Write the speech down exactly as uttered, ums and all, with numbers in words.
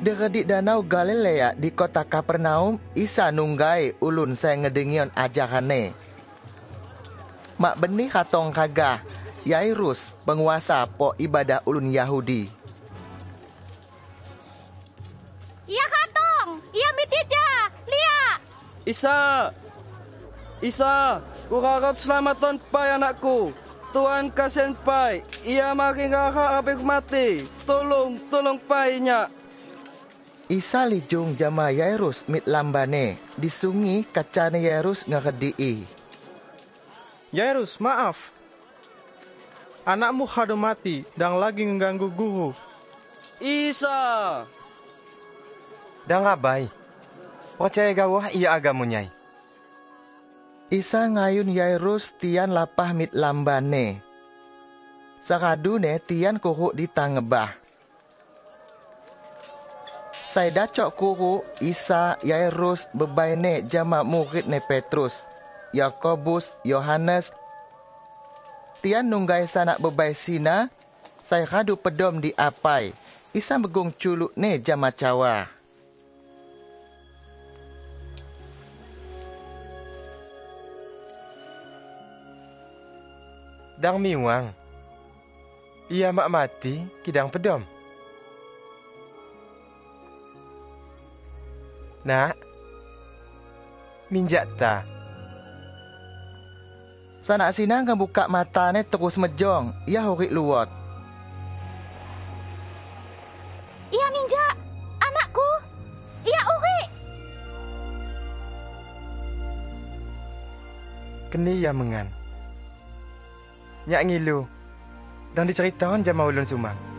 Deredik danau Galilea di kota Kapernaum, Isa nunggai ulun saya ngedengion ajarane. Mak benih katong kagah, Yairus, penguasa po ibadah ulun Yahudi. Iya katong, iya mitija, lihat. Isa, Isa, kurarap selamaton pai anakku. Tuhan kasihan pai, ia makin ngara habis mati. Tolong, tolong pai nya. Isa lijung jama Yairus mit lambane, disungi kacane Yairus ngakadii. Yairus, maaf. Anakmu hadu mati dan lagi mengganggu guru. Isa. Dan abai, percaya gawah ia agamunyai. Isa ngayun Yairus tian lapah mit lambane. Sakadune tian kuhu di tangebah. Saya dacok kuhu Isa Yairus bebaine jama murid ne Petrus, Yakobus, Yohanes. Tian nunggai sanak bebai sina, saya kadu pedom di apai. Isa megung culuk ne jama cawa. Dang miwang. Ia mak mati kidang pedom. Nak, minjak ta. Sanak sinang ngebuka matane terus mejong, ia horik luwot. Iya minja, anakku, iya uri. Keni ya mengan. Nyak ngilu, dan diceritakan jama ulun sumang.